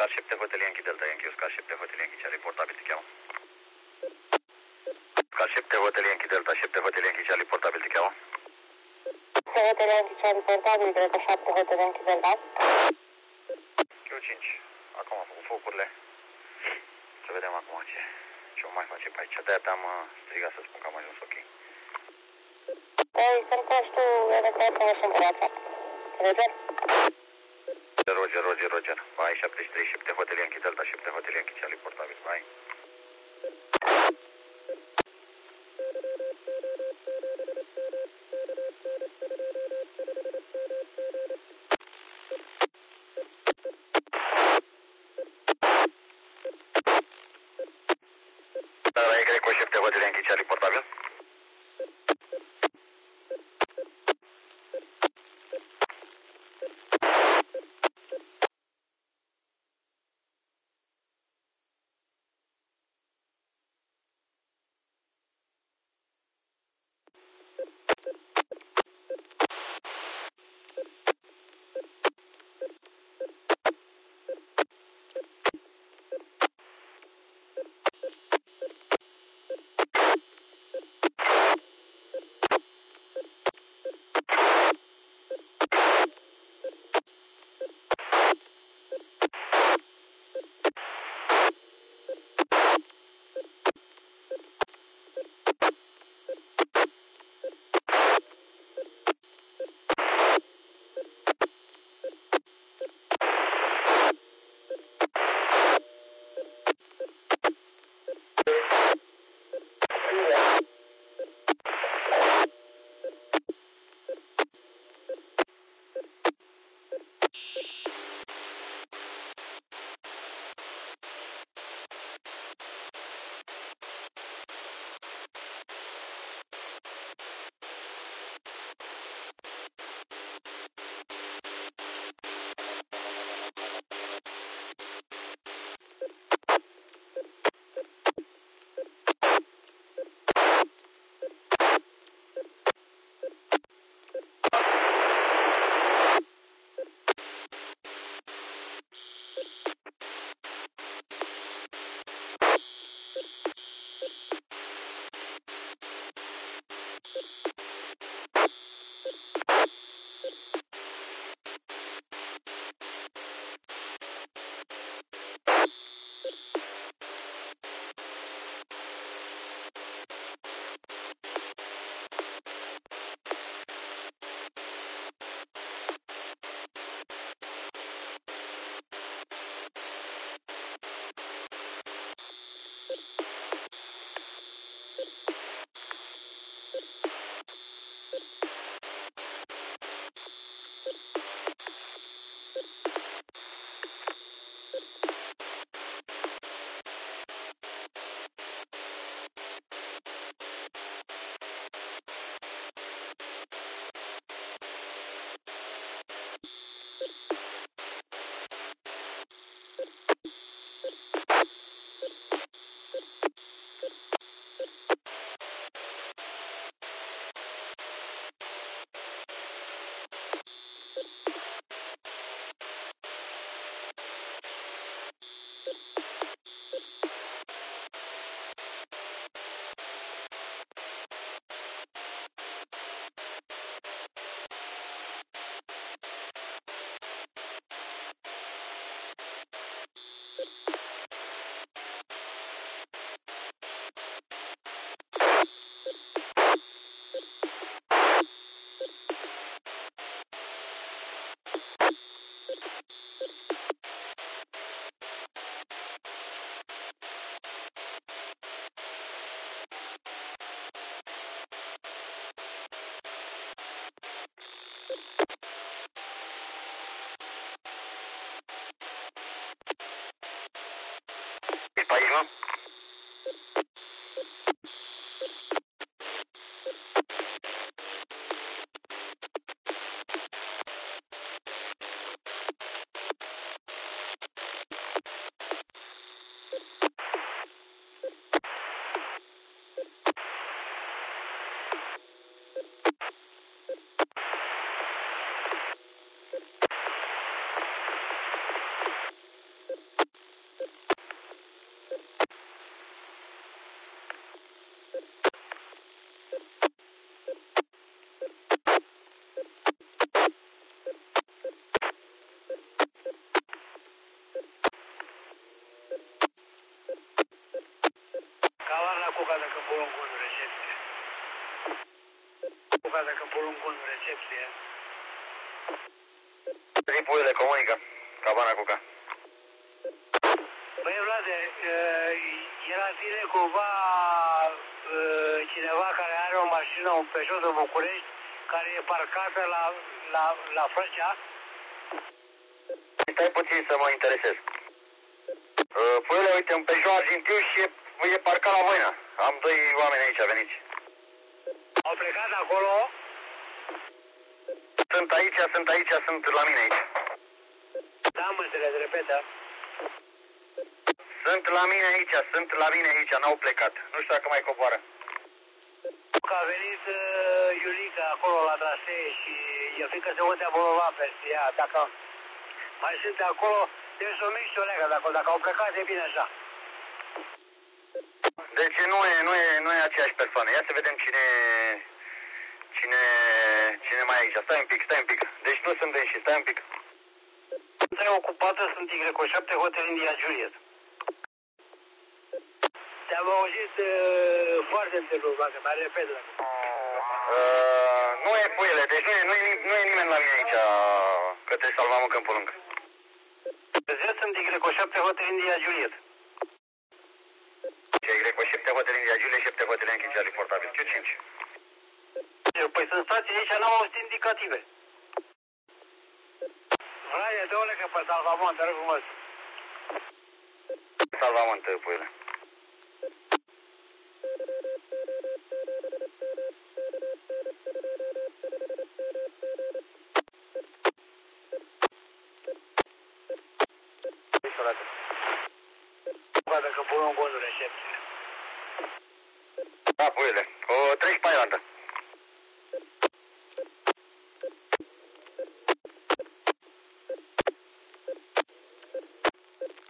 Oscar 7 Hotel Yankee Delta Yankee Oscar 7 Hotel Yankee Charlie portabil te cheamă. Oscar 7 Hotel Yankee Delta 7 Hotel Yankee Charlie portabil te cheamă. Hotel Yankee Charlie portabil Delta 7 Hotel Yankee Delta. Q5. Acum am făcut focurile. Să vedem acum ce o mai face pe aici. De-aia te-am strigat să spun că am ajuns ok. Păi, să-mi faci tu evacuația și pe WhatsApp. Roger? Roger. Bye, 73, 7 Hotel Yankee Delta, 7 Hotel Yankee Charlie portabil. Bye. Greco 7 Hotel Yankee Charlie portabil. País, poruncul în recepție. Dacă poruncul în recepție. Ripurile comunică. Cabana Cuca. Băi, Vlade, era bine cumva cineva care are o mașină, un Peugeot de București, care e parcată la Frăcea? Stai puțin să mă interesez. Puiule, uite, un Peugeot argintiu și e parcat la Voina. Am doi oameni aici, veniți. Au plecat acolo? Sunt aici, sunt la mine aici. Da, mă înțeles, repetă. Sunt la mine aici, n-au plecat. Nu știu dacă mai coboară. Că a venit Iulica acolo la trasee și e frică să uite bolova peste ea. Dacă mai sunt acolo, trebuie să o mici și o leagă de acolo. Dacă au plecat, e bine așa. Deci nu e aceeași persoană. Ia să vedem cine mai e aici. Stai un pic. Deci nu sunt dânsi, stai un pic. Între ocupată sunt Y7 Hotel India Juliet. Te-am auzit foarte întrerupat, mai repede. Nu e puiele, deci nu e nimeni la mine aici, că te salvam în Câmpul Lung. Sunt Y7 Hotel India Juliet. Y7 Hotel India Juliet, 7 Hotel Yankee Charlie portabil, Q5. Păi sunt stații aici, n-am auzit indicative. Vraie, dă-o-le că pe salvamont, te rog frumos. Salvamont, puiele. Dacă pun un gol de recepție. Da, puiele. O treci pe Irlanda.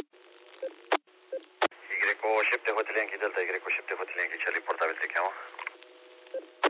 Y7 Hotel Yankee Delta, Y7 Hotel Yankee Charlie portabil te cheamă.